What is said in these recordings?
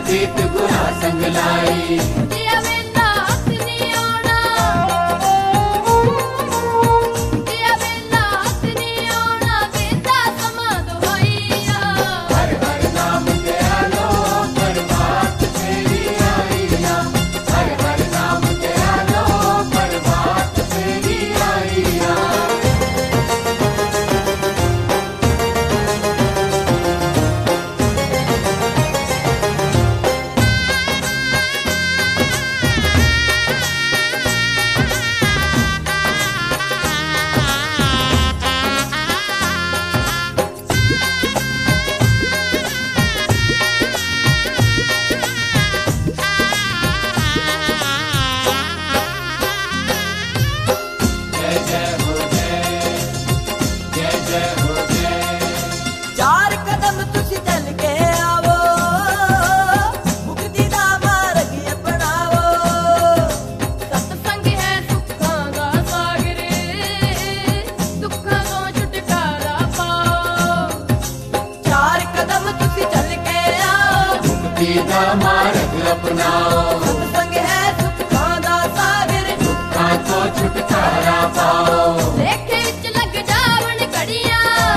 प्रीत गुरा संग लाई। दिया वेला हथ नहीं आना, दिया वेला हथ नहीं आना, देता समा दुहाइया। हर हर नाम तेरा लो प्रभात फेरी आईया, हर हर नाम तेरा लो प्रभात फेरी आईया। चार कदम तुसी चल के आवो, मुक्ति दा मार्ग अपनावो। सत्संग है सुखां दा सागर, दुखां तो छुटकारा पाओ। चार कदम तुसी चल के आओ, मुक्ति दा मार्ग अपनाओ। सत्संग है सुखां दा सागर, दुखां तो छुटकारा पाओ। लेखे विच लग जावन घड़ियां,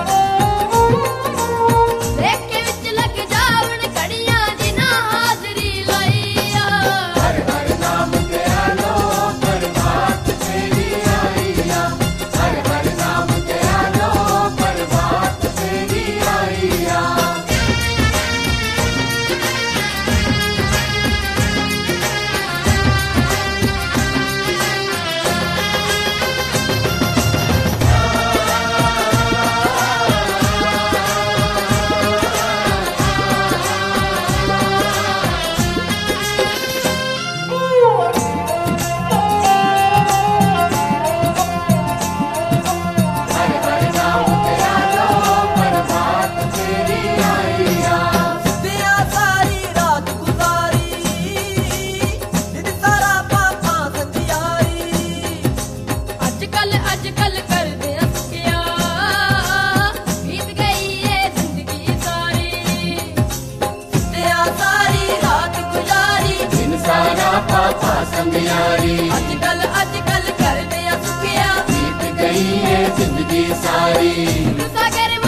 लेखे विच लग जावन घड़ियां, जिन्हां हाज़री लाईया। हर हर नाम तेरा लो प्रभात फेरी आईया, हर हर नाम तेरा लो प्रभात फेरी आईया। हर हर नाम तेरा लो प्रभात फेरी आईया। दिया सारी रात गुजारी, दिन सारा पापा संजियारी। अजकल करदे सुखिया, बीत गई है जिंदगी सारी। दिया सारी रात गुजारी, दिन सारा पापा संग यारी। अजकल कर दिया सुखिया। बीत गई है जिंदगी सारी। सागर